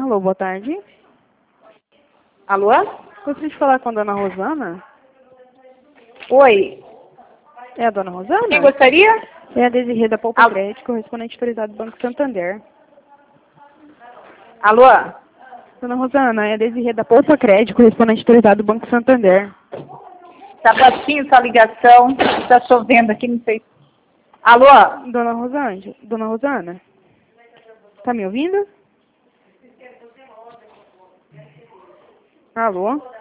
Alô, boa tarde. Alô? Gostaria de falar com a dona Rosana. Oi. É a dona Rosana? Quem gostaria? É a Desirê da Poupa Crédito, correspondente autorizado do Banco Santander. Alô? Dona Rosana, é a Desirê da Poupa Crédito, correspondente autorizado do Banco Santander. Tá baixinho sua ligação. Tá chovendo aqui, não sei. Alô? Dona Rosana, tá me ouvindo? Alô?